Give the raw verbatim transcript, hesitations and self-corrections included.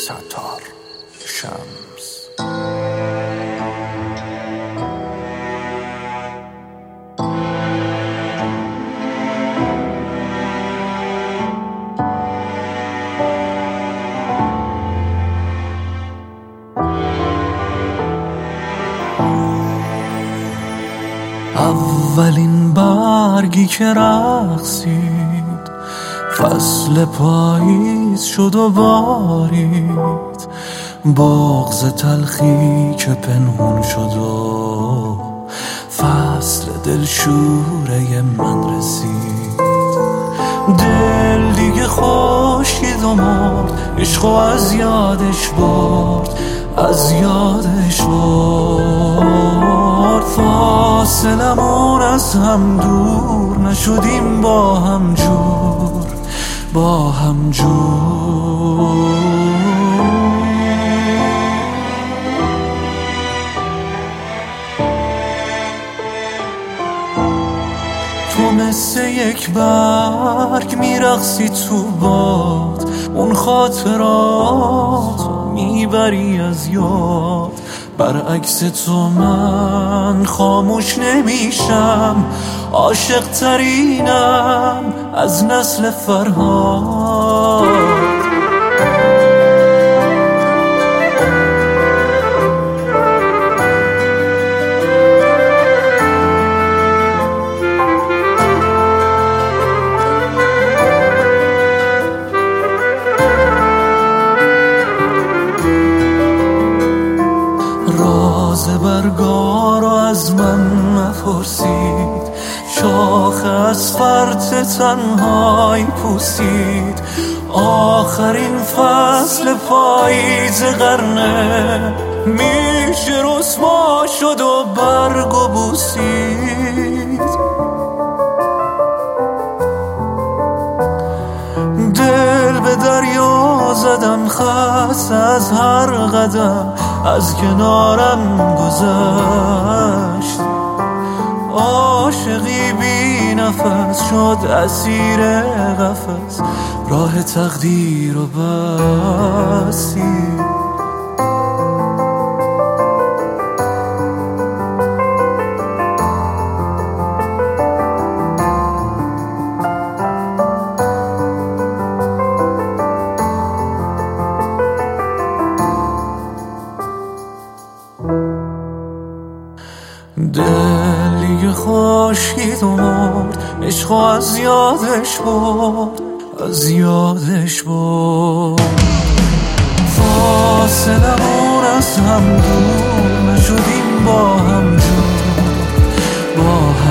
ستار شمس. اولین برگی که رقصید فصل پاییز شد و بارید، بغض تلخی که پنهون شد و فصل دلشوره من رسید. دل دیگه خشکید و مرد، عشق و از یادش برد، از یادش برد. فاصلمون از هم دور نشدیم، با هم جور با هم جور. تو مثل یک برگ میرقصی تو باد، اون خاطرات میبری از یاد. برعکس تو من خاموش نمیشم، عاشق ترینم از نسل فرهاد. راز برگار رو از من نپرسید، شاخ از فرط تنهایی پوسید. آخرین فصل پاییز قرنه میشه رسوا شد و برگ و بوسید. دل به دریا زدم، خست از هر قدم از کنارم گذشت. عاشقی بی نفس شد اسیر قفس، راه تقدیر و بسید. دلی خشکید و مرد، عشق از یادش برد، از یادش برد. فاصلمون از هم دور نشدیم، با هم جور با هم